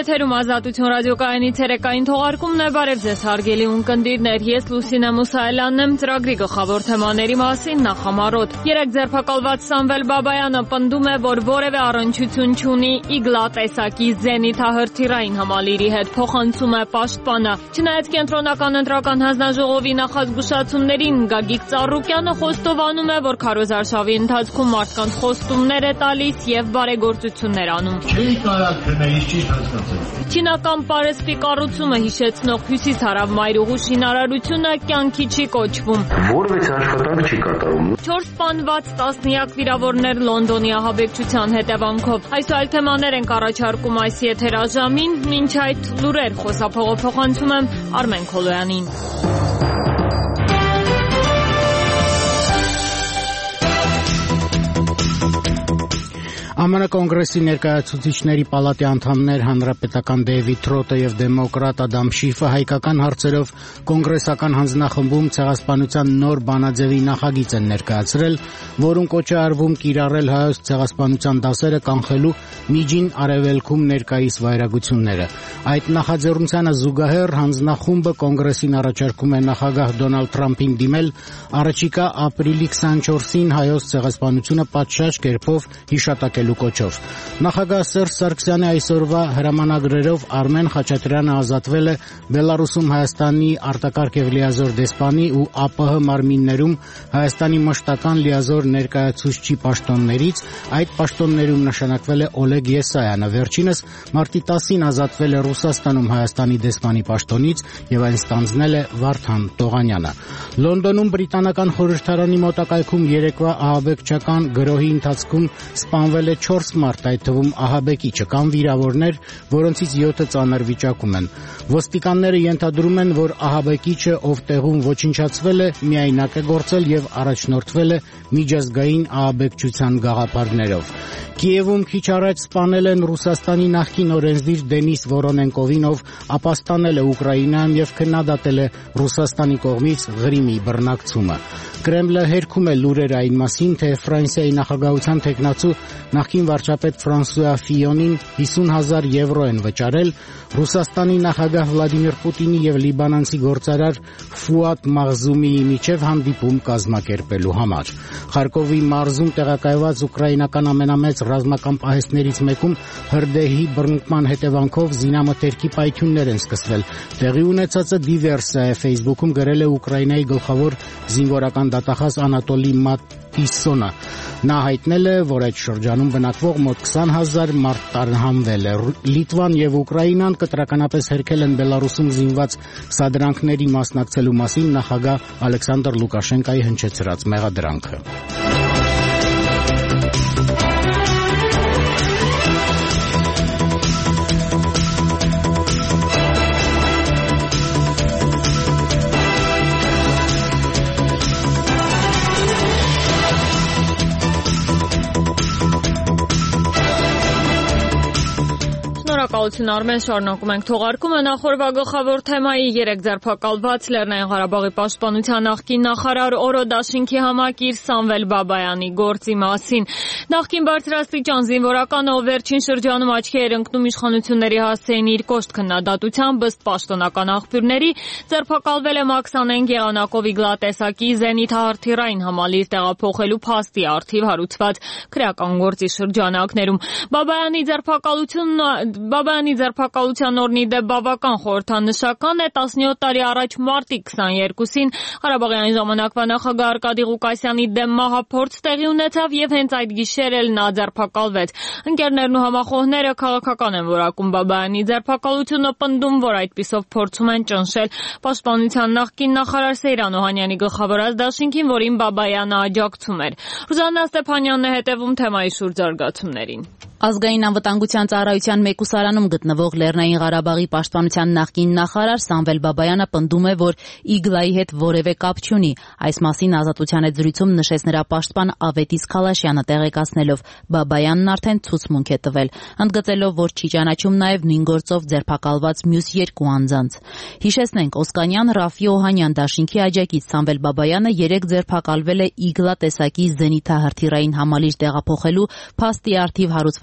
Եթերում Ազատություն ռադիոկայանի ցերեկային թողարկումն է, բարև ձեզ հարգելի ունկնդիրներ, ես Լուսինե Մուսայելյանն եմ, ծրագրի գլխավոր թեմաների մասին նախամարոտ։ Երեք ձերբակալված Սամվել Բաբայանը պնդում է, որ որևէ առնչություն չունի իգլա տեսակի զենիթահրթիռային համալիրի հետ, փոխանցում է պաշտպանը։ Չնայած կենտրոնական ընտրական հանձնաժողովի նախազգուշացումներին, Գագիկ Ծառուկյանը խոստովանում է, որ քարոզարշավի ընթացքում մարդկանց խոստումներ է տալիս եւ բարեգործություններ անում։ Չինական պարեսպի կառուցումը հիշեցնող հյուսիս-հարավ մայրուղու շինարարությունը կյանքի չի կոչվում։ Որևէ աշխատանք չի կատարում։ 4 սպանված, տասնյակ վիրավորներ Լոնդոնի ահաբեկչության հետևանքով։ Այս այլ թեմաներ ենք առաջարկում այս եթերաժամին, մինչ այդ լուրեր խոսափողով փոխանցում եմ Արմեն Քոլոյանին։ ԱՄՆ կոնգրեսի ներկայացուցիչների պալատի անդամներ հանրապետական Դեյվիդ Թրոթը եւ դեմոկրատ Ադամ Շիֆը հայկական հարցերով կոնգրեսական հանձնախմբում ցեղասպանության նոր բանաձևի նախագիծ են ներկայացրել, որում կոչ է արվում կիրառել հայոց ցեղասպանության դասերը կանխելու միջին արևելքում ներկայիս վայրագությունները։ Այդ նախաձեռնությանը զուգահեռ հանձնախումբը կոնգրեսին առաջարկում է նախագահ Դոնալդ Թրամփին դիմել առաջիկա ապրիլի 24-ին հայոց ցեղասպանությունը պատշաճ կերպով հիշատակելու կոչով։ Նախագահ Սերժ Սարգսյանի այսօրվա հրամանագրերով Արմեն Խաչատրյանը ազատվել է Բելարուսում Հայաստանի արտակարգ եւ լիազոր դեսպանի ու ԱՊՀ մարմիններում Հայաստանի մշտական լիազոր ներկայացուցչի պաշտոններից, այդ պաշտոններում նշանակվել է Օլեգ Եսայանը, վերջինս մարտի 10-ին ազատվել է Ռուսաստանում Հայաստանի դեսպանի պաշտոնից եւ այն ստանձնել է Վարդան Տողանյանը։ Լոնդոնում բրիտանական խորհրդարանի մոտակայքում երեկվա ահաբեկչական գրոհի ընթացքում սպանվել է 4 մարդ, այդ թվում ահաբեկիչը, կան վիրավորներ, որոնցից 7-ը ծանր վիճակում են։ Ոստիկանները ենթադրում են, որ ահաբեկիչը, ով տեղում ոչնչացվել է, միայնակ է գործել եւ առաջնորդվել է միջազգային ահաբեկչության գաղափարներով։ Կիևում քիչ առաջ սպանել են Ռուսաստանի նախկին օրենսդիր Դենիս Վորոնենկովին, ով ապաստանել է Ուկրաինայում եւ քննադատել է Ռուսաստանի կողմից Ղրիմի բռնակցումը։ Կրեմլը հերքում է լուրեր այն մասին, թե Ֆրանսիայի նախագահության թեկնածու նախկին վարչապետ Ֆրանսուଆ Ֆիոնին 50,000 եվրո են վճարել Ռուսաստանի նախագահ Վլադիմիր Պուտինի եւ լիբանանցի գործարար Ֆուադ Մաղզումիի միջև հանդիպում կազմակերպելու համար։ Խարկովի մարզում տեղակայված ուկրաինական ամենամեծ ռազմական պահեստներից մեկում հրդեհի բռնկման հետևանքով զինամթերքի պայթյուններ են սկսվել։ Տեղի ունեցածը դիվերսիա է, Facebook-ում գրել է Ուկրաինայի գլխավոր զինվորական դատախազ Անատոլի Մատիսոնը։ Նա հայտնել է, որ այդ շրջանում բնակվող մոտ 20,000 մարդ տարհանվել է։ Լիտվան եւ Ուկրաինան կտրականապես հերքել են Բելարուսում զինված սադրանքների մասնակցելու մասին նախագահ Ալեքսանդր Լուկաշենկայի հնչեցրած մեղադրանքը։ Շնորհակալություն Արմեն, շարունակում ենք թողարկումը։ Նախորդ գլխավոր թեմայի երեք ձերբակալված Լեռնային Ղարաբաղի պաշտպանության նախկին նախարար Օրո Դաշինքի համակիր Սամվել Բաբայանի գործի մասին։ Նախկին բարձրաստիճան զինվորականը, ով վերջին շրջանում աչքի էր ընկնում իշխանությունների հասցեին իր կոշտ քննադատությամբ, ըստ պաշտոնական աղբյուրների, ձերբակալվել է Մաքսանեն եղանակով իգլա տեսակի զենիթահրթիռային համալիր տեղափոխելու փաստի առթիվ հարուցված քրեական գործի շրջանակներում։ Բաբայանի ձերբակալության օրն ի դեպ բավական խորհրդանշական է։ 17 տարի առաջ մարտի 22-ին Ղարաբաղի այն ժամանակվա նախագահ Արկադի Ղուկասյանի դեմ մահափորձ տեղի ունեցավ եւ հենց այդ գիշեր էլ նա ձերբակալվեց։ Ընկերներն ու համախոհները քաղաքական են որակում Բաբայանի ձերբակալությունը, պնդում, որ այդպիսով փորձում են ճնշել պաշտպանության նախկին նախարար Սեյրան Օհանյանի գլխավորած դաշինքին, որին Բաբայանը աջակցում էր։ Ռուզաննա Ստեփանյանն է հետևում թեմայի շուրջ զարգացումներին։ Ազգային անվտանգության ծառայության մեկուսարանում գտնվող Լեռնային Ղարաբաղի պաշտպանության նախկին նախարար Սամվել Բաբայանը պնդում է, որ իգլայի հետ որևէ կապ չունի։ Այս մասին Ազատության հետ զրույցում նշեց նրա պաշտպան Ավետիս Քալաշյանը, տեղեկացնելով Բաբայանն արդեն ցուցմունք է տվել, ընդգծելով, որ չի ճանաչում նաև նույն գործով ձերբակալված մյուս երկու անձանց։ Հիշեցնենք, Օսկանյան Ռաֆի Օհանյան դաշինքի աջակից Սամվել Բաբայանը երեք ձերբակալվել է իգլա տեսակի զենիթահրթիռային համալիր տեղափոխելու փաստի առթիվ հարուցված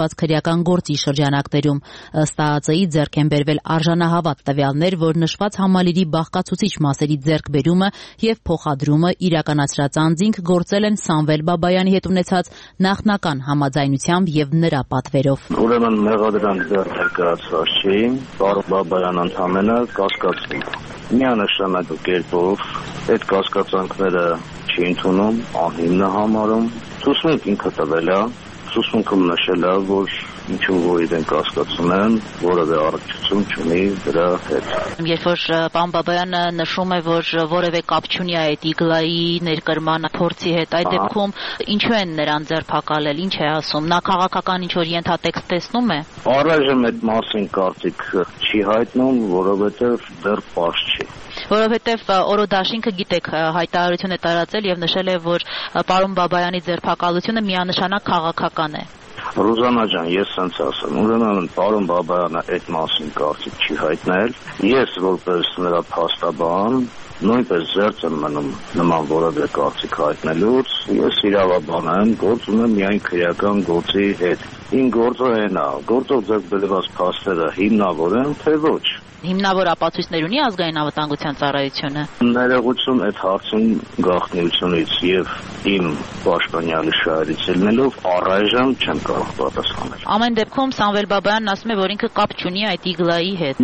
կատարված քրեական գործի շրջանակներում։ Ըստ ԱԱԾ-ի ձեռք են բերվել արժանահավատ տվյալներ, որ նշված համալիրի բաղկացուցիչ մասերի ձեռքբերումը եւ փոխադրումը իրականացրած անձինք գործել են Սամվել Բաբայանի հետ ունեցած նախնական համաձայնությամբ եւ նրա պատվերով։ Ուրեմն մեղադրանք դեռ ներկայացված չի, պարոն Բաբայանն ընդհանրապես կասկածում։ Միանշանակ կերպով այդ կասկածանքները չի ընդունում, անհիմն համարում, ցուցմունք ինքը տվել է, ցուցմունքը նշել է, որ ինչու որ իրեն կասկածում են, որևէ առնչություն չունի դրա հետ։ Երբ որ պարոն Բաբայանը նշում է, որ որևէ կապ չունի այդ իգլայի ներկրման փորձի հետ, այդ դեպքում ինչու են նրան ձերբակալել, ինչ է ասում, նա քաղաքական ինչ-որ ենթատեքստ տեսնում է։ Առայժմ այդ մասին կարծիք չի հայտնում, որովհետև դեռ պարզ չի։ Որովհետև օրոդաշինքը գիտեք հայտարարություն է տարածել եւ նշել է, որ պարոն Բաբայանի ձերբակալությունը միանշանակ քաղաքական է։ Ռուզանա ջան, ես sense ասեմ, ուրեմն պարոն Բաբայանը այդ մասին կարծիք չի հայտնել։ Ես որպես նրա փաստաբան նույնպես զերծ եմ մնում նման որևէ կարծիք հայտնելուց։ Ես իրավաբան եմ, գործ ունեմ միայն քրեական գործի հետ։ Իմ գործը այն է, գործով ձեռք բերված փաստերը հիմնավոր են, թե ոչ։ Հիմնավոր ապացույցներ ունի ազգային անվտանգության ծառայությունը։ Ներողություն այդ հարցին գաղտնիությունից եւ իմ պաշտոնյալի շահերից ելնելով առայժմ չեմ կարող պատասխանել։ Ամեն դեպքում Սամվել Բաբայանն ասում է, որ ինքը կապ չունի այդ իգլայի հետ։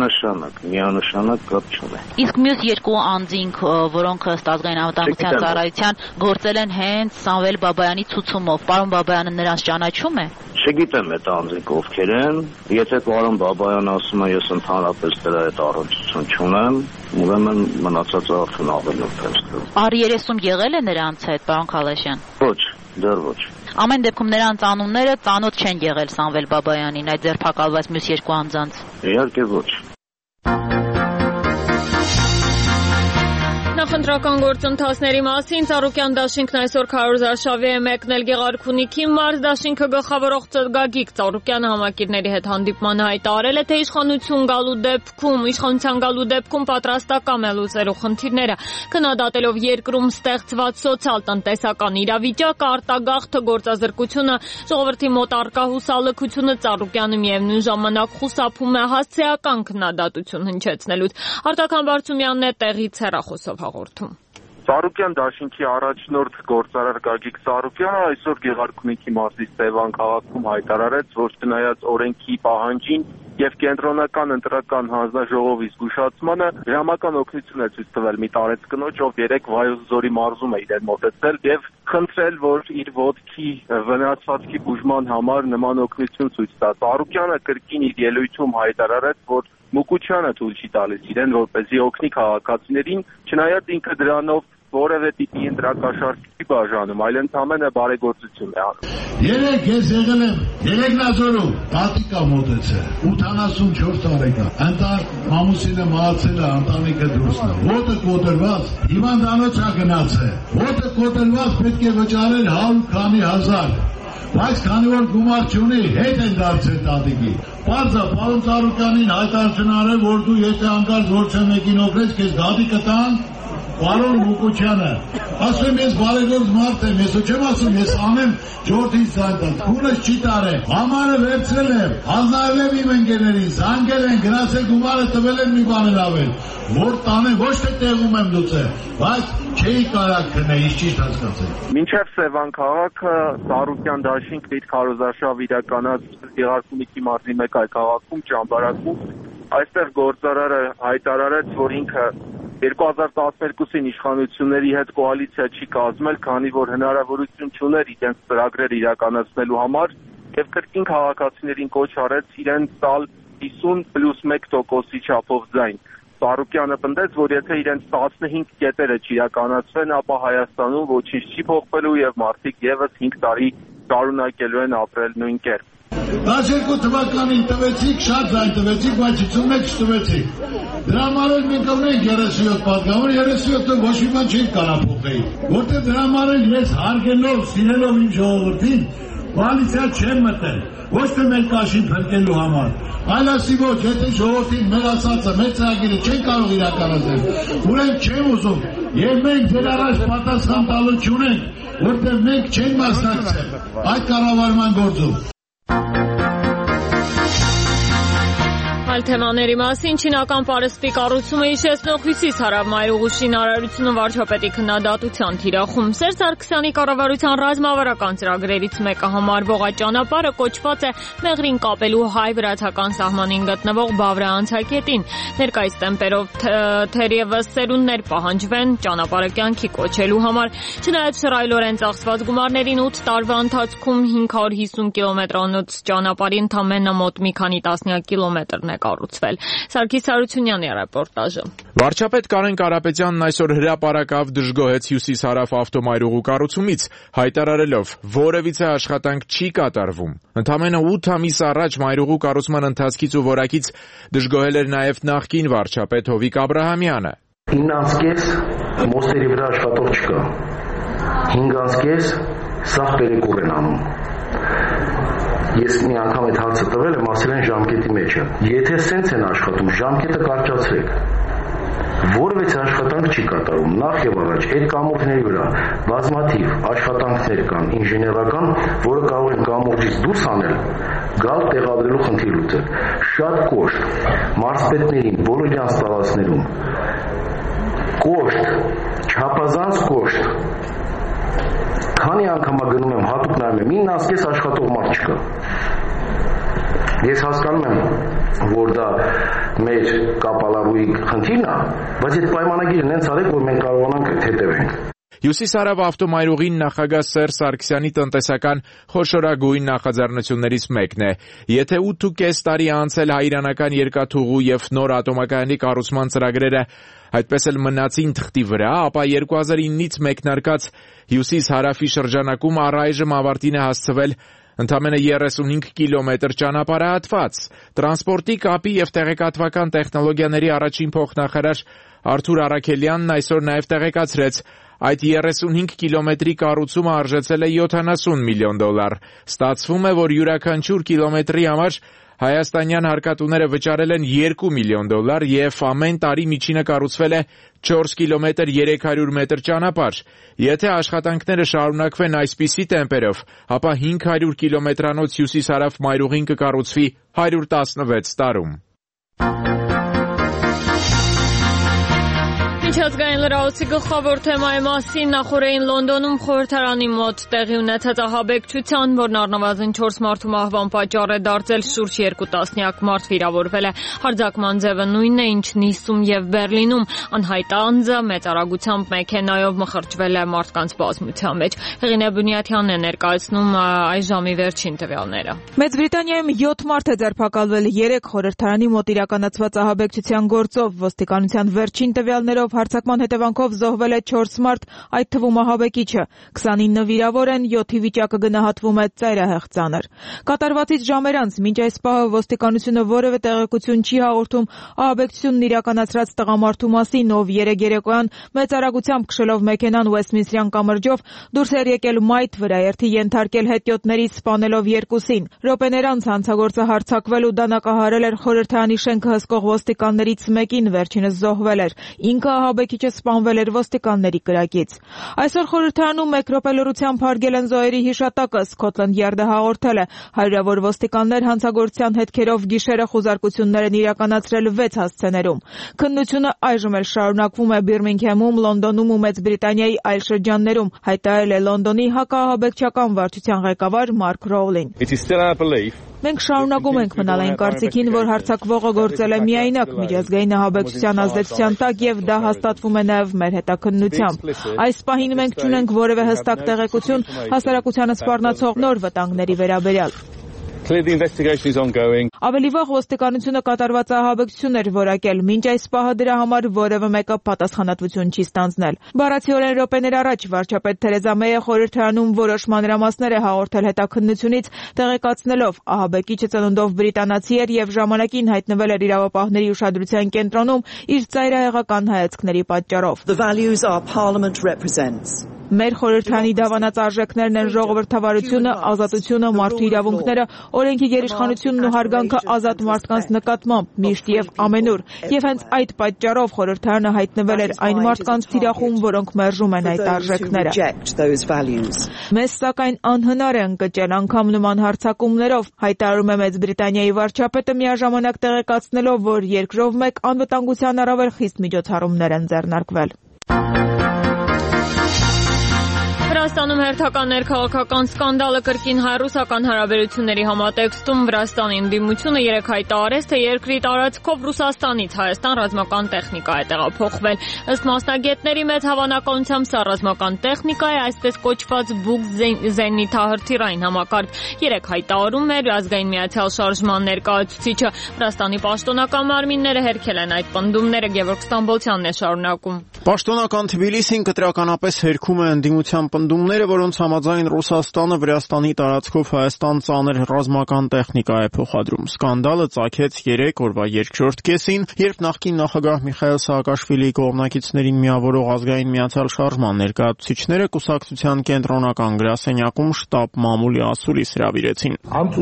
Միանշանակ կապ չունի։ Իսկ մյուս երկու անձինք, որոնք ըստ ազգային անվտանգության ծառայության գործել են հենց Սամվել Բաբայանի ցուցումով, պարոն Բաբայանը նրանց ճանաչում է։ Չգիտեմ այդ անձինք ովքեր են, եթե պարոն Բաբայանն ասում է ես ընդհանրապես դրա հետ առնչություն չունեմ, ուրեմն մնացածը արդեն ավելորդ է ստում։ R30 եղել է նրանց հետ, պարոն Քալաշյան։ Ոչ, դեռ ոչ։ Ամեն դեպքում նրանց անունները ծանոթ չեն եղել Սամվել Բաբայանին, այդ ձերբակալված մյուս երկու անձանց։ Իհարկե ոչ։ Նախընտրական գործընթացների մասին Ծառուկյան դաշինքն այսօր քարոզարշավի է մեկնել Գեղարքունիքի մարզ դաշինքը գլխավորող Գագիկ Ծառուկյանը համակիրների հետ հանդիպման հայտարարել է, թե իշխանության գալու դեպքում պատրաստակամ է լուծելու խնդիրները, քննադատելով երկրում ստեղծված սոցիալ-տնտեսական իրավիճակը, արտագաղթը, գործազրկությունը, ժողովրդի մոտ առկա հուսալքությունը Ծառուկյանը միևնույն ժամանակ խուսափում է հասցեական քննադատություն հնչեցնելուց։ Արտական Բարծումյանն է տեղից հեռախոսով հաղորդում։ Ծառուկյան դաշինքի առաջնորդ գործարար Գագիկ Ծառուկյանը այսօր Գեղարքունիքի մարզի Սևան քաղաքում հայտարարեց, որ չնայած օրենքի պահանջին եւ կենտրոնական ընտրական հանձնաժողովի զգուշացմանը ժամական օգնություն է ցույց տվել մի տարեց կնոջ, ով երեք Վայոց ձորի մարզում է իրեն մոտեցել եւ խնդրել, որ իր ոտքի վնասվածքի բուժման համար նման օգնություն ցույց տա։ Ծառուկյանը կրկին իր ելույթում հայտարարեց, որ Մուկուչյանը թույլ չի տալիս իրեն, որպեսզի օգնի քաղաքացիներին, չնայած ինքը դրանով որևէ տիպի ընտրակաշարք չի բաժանում, այլ ընդամենը բարեգործություն է անում։ Երեք ես եղել եմ Երեգնազորում, տատիկա մոտեցել, 84 տարեկան, ընտան մամուսինը մահացել է, ընտանիքը դուրսն է, ոտը կոտրված, հիվանդանոց է գնացել, ոտը կոտրված պետք է վճարել 100 քանի հազար, բայց քանի որ գումար չունի, հետ են դարձել տատիկի։ Պարզա, պարոն Ծառուկյանին հայտարարություն արել, որ դու եթե անկարծ ոչ մեկին օգնես, քեզ գադի կտան, պարոն Մուկուչյանը, ասում ես բարեգործ մարդ եմ, ես չեմ ասում, ես անեմ ժողովրդին ցանկան, քունս չի տարել, համարը վերցրել եմ, հանձնարարել եմ իմ ընկերներին, զանգել են, գնացել գումարը տվել են մի բան լավել, որ տանեմ, ոչ թե տեղում եմ լուծել, բայց չէի կարող քնել, ես ճիշտ հասկացել։ Մինչև Սևան քաղաքը Ծառուկյան դաշինքն իր քարոզարշավ իրականացրել Գեղարքունիքի մարզի մեկ այլ քաղաքում Ճամբարակում, այստեղ գործարարը հայտարարեց, որ ինքը 2012-ին իշխանությունների հետ կոալիցիա չի կազմել, քանի որ հնարավորություն չուներ իրենց ծրագրեր իրականացնելու համար եւ կրկին քաղաքացիներին կոչ արեց իրենց տալ 50+1% չափով ձայն։ Ծառուկյանը պնդեց, որ եթե իրենց 15 կետերը չիրականացվեն, ապա Հայաստանում ոչինչ չի փոխվելու եւ մարդիկ եւս 5 տարի շարունակելու են ապրել նույն կերպ։ 12 թվականին տվեցիք, շատ ձայն տվեցիք, բայց 51 չտվեցիք։ Դրա համար մենք ունենք 37 պատգամավոր, 37-ը ոչ մի բան չի կարող փոխել։ Որտեղ դրա համար ես հարգելով, սիրելով իմ ժողովրդին, կոալիցիա չեմ մտել, ոչ թե մեր կաշին փրկելու համար, այլ ասի ոչ, եթե ժողովրդին մեր ասածը, մեր ծրագիրը չեն կարող իրականացնել, ուրեմն չեմ ուզում, եւ մենք դեր առաջ պատասխան տալու չունենք, որտեղ մենք չենք մասնակցել այդ կառավարման գործում։ Այլ թեմաների մասին չինական պարսպի կառուցումը հիշեցնող Հյուսիս-հարավ մայրուղու շինարարությունը վարչապետի քննադատության թիրախում։ Սերժ Սարգսյանի կառավարության ռազմավարական ծրագրերից մեկը համարվող այդ ճանապարհը կոչված է Մեղրին կապելու հայ-վրացական սահմանին գտնվող Բավրա անցակետին։ Ներկայիս տեմպերով թերևս սերունդներ պահանջվեն ճանապարհը կյանքի կոչելու համար։ Չնայած շռայլորեն ծախսված գումարներին 8 տարվա ընթացքում 550 կիլոմետրանոց ճանապարհի ընդամենը մոտ մի քանի տասնյակ կիլոմետրն է կառուցվել։ Սարգիս Հարությունյանի ռեպորտաժը։ Վարչապետ Կարեն Կարապետյանն այսօր հրապարակավ դժգոհեց Հյուսիս-հարավ ավտոմայրուղու կառուցումից, հայտարարելով, որևիցե աշխատանք չի կատարվում։ Ընդամենը 8 ամիս առաջ մայրուղու կառուցման ընթացքից ու որակից դժգոհել էր նաև նախկին վարչապետ Հովիկ Աբրահամյանը։ 9 ամսկես մոստերի վրա աշխատող չկա։ 5 ամսկես սաղ պերեկուր են անում։ Ես մի անգամ այդ հարցը տվել եմ, ասել են ժամկետի մեջ է։ Եթե սենց են աշխատում, ժամկետը կարճացրեք։ Որևէ աշխատանք չի կատարում։ Նախ եւ առաջ այդ կամուրջների վրա բազմաթիվ աշխատանքներ կան ինժեներական, որը կարող են կամուրջից դուրս անել, գալ տեղադրելու խնդիր լուծել։ Շատ կոշտ մարզպետներին բոլոր իրենց տարածքներում կոշտ, չափազանց կոշտ քանի անգամ գնում եմ, հատուկ նայում եմ, 9 ամսկես աշխատող մարդ չկա։ Ես հասկանում եմ, որ դա մեր կապալավուի խնդիրն է, բայց այդ պայմանագիրը նենց արեք, որ մենք կարողանանք հետևենք։ Հյուսիս-հարավ ավտոմայրուղին նախագահ Սերժ Սարգսյանի տնտեսական խոշորագույն նախաձեռնություններից մեկն է։ Եթե 8.5 տարի անցել հայիրանական երկաթուղու եւ նոր ատոմակայանի կառուցման ծրագրերը այդպես էլ մնացին թղթի վրա, ապա 2009-ից մեկնարկած Հյուսիս-հարավի շրջանակում առայժմ ավարտին է հասցվել ընդամենը 35 կիլոմետր ճանապարհահատված։ Տրանսպորտի, կապի եւ տեղեկատվական տեխնոլոգիաների առաջին փոխնախարար Արթուր Արաքելյանն այսօր նաեւ տեղեկացրեց, այդ 35 կիլոմետրի կառուցումը արժեցել է $70 միլիոն։ Ստացվում է, որ յուրաքանչյուր կիլոմետրի համար հայաստանյան հարկատուները վճարել են $2 միլիոն եւ ամեն տարի միջինը կառուցվել է 4 կիլոմետր 300 մետր ճանապարհ։ Եթե աշխատանքները շարունակվեն այսպիսի տեմպերով, ապա 500 կիլոմետրանոց հյուսիս-հարավ մայրուղին կկառուցվի 116 տարում։ Միջազգային լրահոսի գլխավոր թեմայի մասին նախորդին Լոնդոնում խորհրդարանի մոտ տեղի ունեցած ահաբեկչության, որն առնվազն 4 մարդու մահվան պատճառ է դարձել, շուրջ 2 տասնյակ մարդ վիրավորվել է։ Հարձակման ձևը նույնն է, ինչ Նիսում եւ Բերլինում։ Անհայտ անձը մեծ արագությամբ մեքենայով մխրճվել է մարդկանց բազմության մեջ։ Հեղինե Բունյաթյանն է ներկայացնում այս ժամի վերջին տվյալները։ Մեծ Բրիտանիայում 7 մարդ է ձերբակալվել 3 խորհրդարանի մոտ իրականացված ահաբեկչության գործով։ Ոստիկանության վերջին տվյալներով հարձակման հետևանքով զոհվել է 4 մարդ, այդ թվում ահաբեկիչը։ 29 վիրավոր են, 7-ի վիճակը գնահատվում է ծայրահեղ ծանր։ Կատարվածից ժամեր անց մինչ այս պահը ոստիկանությունը որևէ տեղեկություն չի հաղորդում ահաբեկչությունն իրականացրած տղամարդու մասին, ով երեկոյան մեծ արագությամբ քշելով մեքենան Ուեստմինսթրյան կամրջով դուրս էր եկել մայթ վրաերթի ենթարկել հետիոտներից սպանելով 2-ին։ Րոպեներ անց հանցագործը հարձակվել ու դանակահարել էր խորհրդարանի շենքը հսկող ոստիկաններից մեկին, վերջինս զոհվել էր։ Ինքը ահաբեկիչը սպանվել էր ոստիկանների կրակից։ Այսօր խորհրդարանում 1 րոպե լռությամբ հարգել են զոհերի հիշատակը, Սքոթլենդ Յարդը հաղորդել է։ Հարյուրավոր ոստիկաններ հանցագործության հետքերով գիշերը խուզարկություններ են իրականացրել 6 հասցեներում։ Քննությունը այժմ էլ շարունակվում է Բիրմինգհեմում, Լոնդոնում ու Մեծ Բրիտանիայի այլ շրջաններում, հայտարարել է Լոնդոնի հակաահաբեկչական վարչության ղեկավար Մարկ Ռոուլին։ Մենք շարունակում ենք մնալ այն կարծիքին, որ հարձակվողը գործել է միայնակ միջազգային ահաբեկչության ազդեցության տակ եւ դա հաստատվում է նաեւ մեր հետաքննությամբ։ Այս պահին մենք չունենք որևէ հստակ տեղեկություն հասարակությանը սպառնացող նոր վտանգների վերաբերյալ։ Ավելի վաղ ոստիկանությունը կատարված ահաբեկչություն էր որակել, մինչ այս պահը դրա համար որևէ մեկը պատասխանատվություն չի ստանձնել։ Բառացիորեն րոպեներ առաջ վարչապետ Թերեզա Մեյը խորհրդարանում որոշ մանրամասներ է հաղորդել հետաքննությունից, տեղեկացնելով ահաբեկիչը ծնունդով բրիտանացի էր եւ ժամանակին հայտնվել էր իրավապահների ուշադրության կենտրոնում իր ծայրահեղական հայացքների պատճառով։ Մեր խորհրդանի դավանած արժեքներն են ժողովրդավարությունը, ազատությունը, մարդու իրավունքները, օրենքի գերիշխանությունն ու հարգանքը ազատ մարդկանց նկատմամբ միշտ եւ ամենուր։ Եվ հենց այդ պատճառով խորհրդարանը հայտնվել էր այն մարդկանց թիրախում, որոնք մերժում են այդ արժեքները։ Մեզ սակայն անհնար է ընկճել անգամ նման հարձակումներով, հայտարարում է Մեծ Բրիտանիայի վարչապետը միաժամանակ տեղեկացնելով, որ երկրով մեկ անվտանգության առավել խիստ միջոցառումներ են ձեռնարկվել։ Վրաստանում հերթական ներքաղաքական սկանդալը կրկին հայ-ռուսական հարաբերությունների համատեքստում Վրաստանի ընդդիմությունը երեկ հայտարարեց, թե երկրի տարածքով Ռուսաստանից Հայաստան ռազմական տեխնիկա է տեղափոխվել։ Ըստ մասնագետների մեծ հավանականությամբ սա ռազմական տեխնիկա է, այսպես կոչված Buk զենիթահրթիռային համակարգ։ Երեկ հայտարարում էր Ազգային միացյալ շարժման ներկայացուցիչը։ Վրաստանի պաշտոնական մարմինները հերքել են այդ պնդումները, Գևորգ Ստամբոլցյանն է շարունակում։ Պաշտոնական Թբիլիսին կտրականապես հերքում է ընդդիմության պնդումները, որոնց համաձայն Ռուսաստանը Վրաստանի տարածքով Հայաստան ծանր ռազմական տեխնիկա է փոխադրում։ Սկանդալը ծագեց 3 օրվա երկրորդ կեսին, երբ նախկին նախագահ Միխայիլ Սաակաշվիլիի կողմնակիցներին միավորող Ազգային միացյալ շարժման ներկայացուցիչները կուսակցության կենտրոնական գրասենյակում շտաբ մամուլի ասուլիս հրավիրեցին։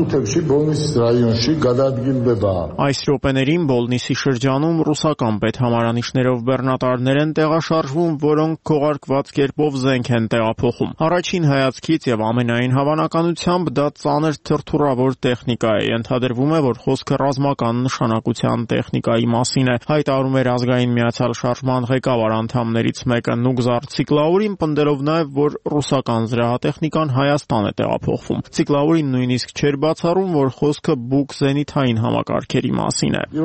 Այս րոպեներին Բոլնիսի շրջանում ռուսական պետհամարանիշներով բեռնատարներ են տեղաշարժվում, որոնք քողարկված կերպով զենք են տեղափոխում։ Առաջին հայացքից եւ ամենայն հավանականությամբ դա ծանր թրթուրավոր տեխնիկա է։ Ենթադրվում է, որ խոսքը ռազմական նշանակության տեխնիկայի մասին է, հայտարարում էր Ազգային միացյալ շարժման ղեկավար անդամներից մեկը Նուգզար Ցիկլաուրին, պնդելով նաեւ, որ ռուսական զրահատեխնիկան Հայաստան է տեղափոխվում։ Ցիկլաուրին նույնիսկ չէր բացառում, որ խոսքը Buk զենիթային համակարգերի մասին է։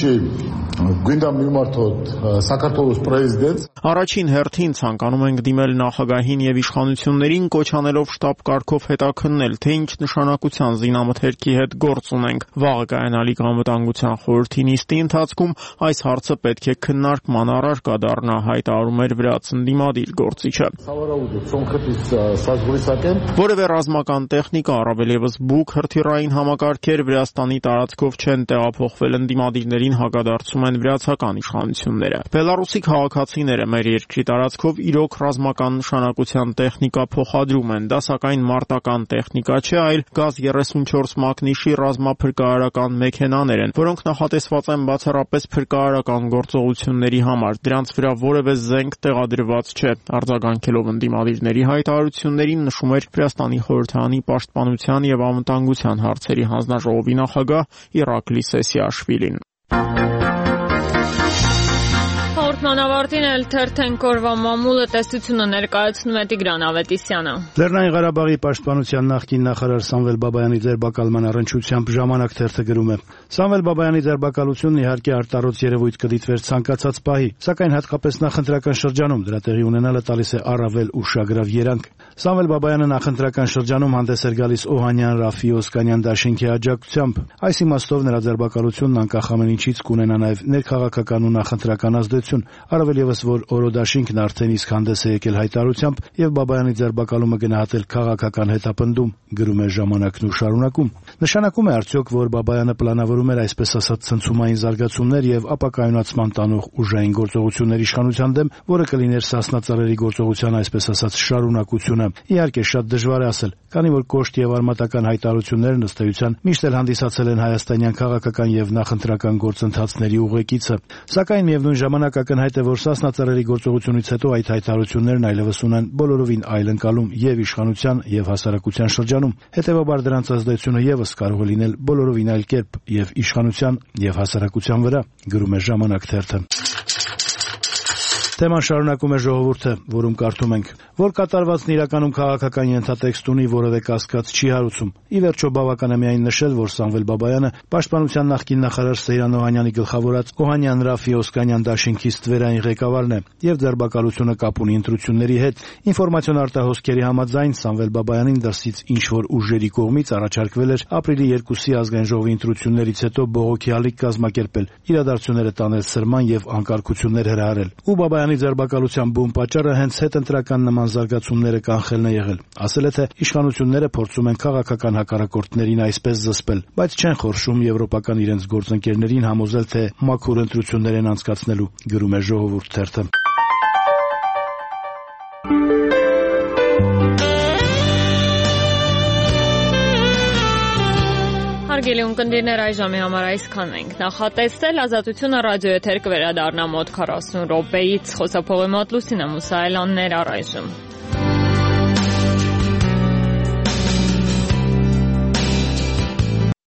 Առաջին հերթին ցանկանում ենք դիմել նախագահին եւ իշխանություններին, կոչ անելով շտաբ կարգով հետաքննել, թե ինչ նշանակության զինամթերքի հետ գործ ունենք։ Վաղը կայանալիք անվտանգության խորհրդի նիստի ընթացքում այս հարցը պետք է քննարկման առարկա դառնա, հայտարարում էր վրաց ընդդիմադիր գործիչը։ Որևէ ռազմական տեխնիկա, առավել եւս Buk հրթիռային համակարգեր Վրաստանի տարածքով չեն տեղափոխվել, ընդդիմադիրներին հակադարձում են վրացական իշխանությունները։ Բելարուսի քաղաքացիները մեր երկրի տարածքով իրոք ռազմական նշանակության տեխնիկա փոխադրում են, դա սակայն մարտական տեխնիկա չէ, այլ Գազ-34 մակնիշի ռազմափրկարարական մեքենաներ են, որոնք նախատեսված են բացառապես փրկարարական գործողությունների համար։ Դրանց վրա որևէ զենք տեղադրված չէ։ Արձագանքելով ընդդիմադիրների հայտարարություններին, նշում էր Վրաստանի խորհրդարանի պաշտպանության եւ անվտանգության հարցերի հանձնաժողովի նախագահ Իրակլի Սեսիաշվիլին։ Հաղորդման ավարտին էլ թերթենք օրվա մամուլը տեսությունը ներկայացնում է Տիգրան Ավետիսյանը։ Լեռնային Ղարաբաղի պաշտպանության նախկին նախարար Սամվել Բաբայանի ձերբակալման առնչությամբ Ժամանակ թերթը գրում է. Սամվել Բաբայանի ձերբակալությունն իհարկե արտարոց երևույթ կդիտվեր ցանկացած պահի, սակայն հատկապես նախընտրական շրջանում դրա տեղի ունենալը տալիս է առավել ուշագրավ երանգ։ Սամվել Բաբայանը նախընտրական շրջանում հանդես էր գալիս Օհանյան, Ռաֆի, Օսկանյան դաշինքի աջակցությամբ։ Այս իմաստով նրա ձերբակալությունն անկախ ամեն ինչից կունենա նաև ներքաղաքական ու նախընտրական ազդեցություն, առավել եւս որ օրոդաշինքն արդեն իսկ հանդես է եկել հայտարարությամբ եւ Բաբայանի ձերբակալումը գնահատել քաղաքական հետապնդում, գրում է Ժամանակն ու շարունակում։ Նշանակում է արդյոք, որ Բաբայանը պլանավորում էր այսպես ասած ցնցումային զարգացումներ եւ ապակայունացման տանող ուժային գործողություններ իշխանության դեմ, որը կլիներ Սասնա գործողության այսպես ասած շարունակությունը։ Իհարկե շատ դժվար է ասել, քանի որ կոշտ եւ արմատական հայտարարություններն ըստ էության միշտ էլ հանդիսացել են հայաստանյան քաղաքական եւ նախընտրական գործընթացների ուղեկիցը, սակայն միևնույն ժամանակ ակնհայտ է, որ Սասնա գործողությունից հետո այդ հայտարարություններն այլևս ունեն բոլորովին այլ ընկալում եւ իշխանության եւ հասարակության շրջանում։ Հետեւաբար դրանց ազդեցությունը եւս կարող է լինել բոլորովին այլ կերպ եւ իշխանության եւ հասարակության վրա, գրում է Ժամանակ թերթը։ Թեման շարունակում է Ժողովուրդը, որում կարդում ենք, որ կատարվածն իրականում քաղաքական ենթատեքստ ունի, որևէ կասկած չի հարուցում։ Ի վերջո բավական է միայն նշել, որ Սամվել Բաբայանը պաշտպանության նախկին նախարար Սեյրան Օհանյանի գլխավորած Օհանյան Ռաֆի Օսկանյան դաշինքի ստվերային ղեկավարն է եւ ձերբակալությունը կապ ունի ընտրությունների հետ։ Ինֆորմացիոն արտահոսքերի համաձայն Սամվել Բաբայանին դրսից ինչ որ ուժերի կողմից առաջարկվել էր ապրիլի 2-ի ազգային ժողովի ընտրություններից հետո բողոքի ալիք կազմակերպել, իրադարձությունները տանել սրման եւ անկարգություններ հրահրել։ Ու Բաբայանի ձերբակալության բուն պատճառը հենց հետընտրական նման զարգացումները կանխելն է եղել։ Ասել է, թե իշխանությունները փորձում են քաղաքական հակառակորդներին այսպես զսպել, բայց չեն խորշում եվրոպական իրենց գործընկերներին համոզել, թե մաքուր ընտրություններ են անցկացնելու, գրում է Ժողովուրդ թերթը։ Հարգելի ունկնդիրներ, այս ժամի համար այսքան ենք։ Նախատեսել Ազատությունը ռադիոեթեր կվերադառնա մոտ 40 րոպեից։ Խոսափողի մոտ Լուսինե Մուսայելյանն էր առայժմ։